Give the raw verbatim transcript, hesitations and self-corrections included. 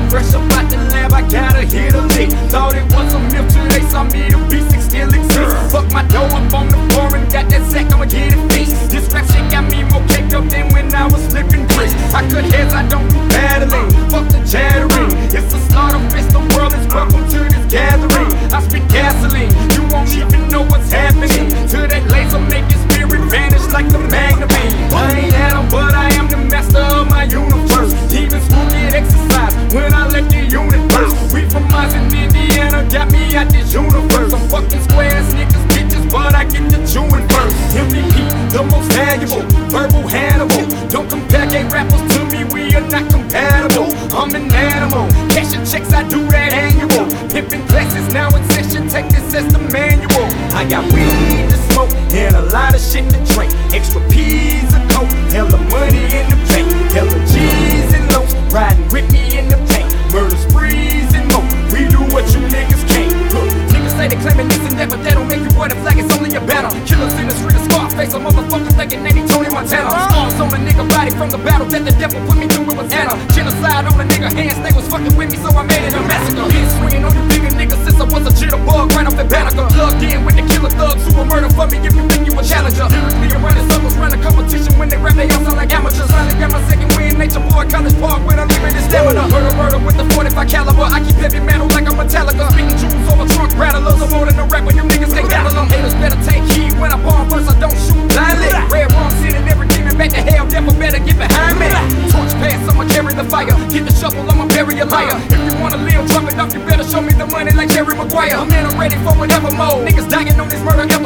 Fresh up out the lab, I gotta hit a lick. Thought it was a myth till they saw me, the B six still exists. Fuck my dough up on the floor and got that sack, I'ma get it fixed. This rap shit got me more caked up than when I was flipping bricks. I cut heads, I don't do battling. Fuck the chattering. It's a slaughter fest, the world is welcome to this gathering. I spit gasoline, you won't even know what's happening. To that laser, make your spirit vanish like the magnet beam. I ain't Adam, but I am the master of my universe. Even school get exercise when I let the unit burst. We from Mars in Indiana, got me out this universe. I'm fucking square ass niggas, bitches, but I get the chewing first. M V P, the most valuable, verbal Hannibal. Don't compare gay rappers to me, we are not compatible. I'm an animal, cashing checks, I do that annual. Pimping classes, now in session, take this as the manual. I got weed to smoke and a lot of shit to drink. Extra peas of coke, hella money in the bank. Hella G's and lows, riding with me in the tank. Murder sprees and more, we do what you niggas can't. Look, niggas say they claiming this and that, but that don't make you what a flag, it's only a battle. Killers in the street of Scarface, a motherfucker thinking they need Tony Montana. Scars on a nigga body from the battle that the devil put me through, it was Anna. Genocide on a nigga hands, they was fucking with me, so I made it a massacre. Been swinging on you bigger niggas since I was a jitterbug, right off the banneker. Plugged in with the killer thugs, who will murder for me if you think you a challenger. Lyrically running circles, running competition when they rap, they all sound like amateurs. Finally got my second win, Nature Boy, College Park with unlimited stamina. Murder, murder with the forty-five caliber, I keep heavy metal like I'm Metallica. Spitting jewels over trunk rattlers, I'm more than a rap when you niggas can't handle them. Haters better take heed when I bomb first, I don't shoot blindly. Red rum sending every demon back to hell, devil better get behind me. Torch pass, I'ma carry the fire. Get the shovel, I'ma bury a liar. If you wanna live, drop it off, you better show me the money like Jerry Maguire. I'm in, I'm ready for whatever mode. Niggas dying on this murder.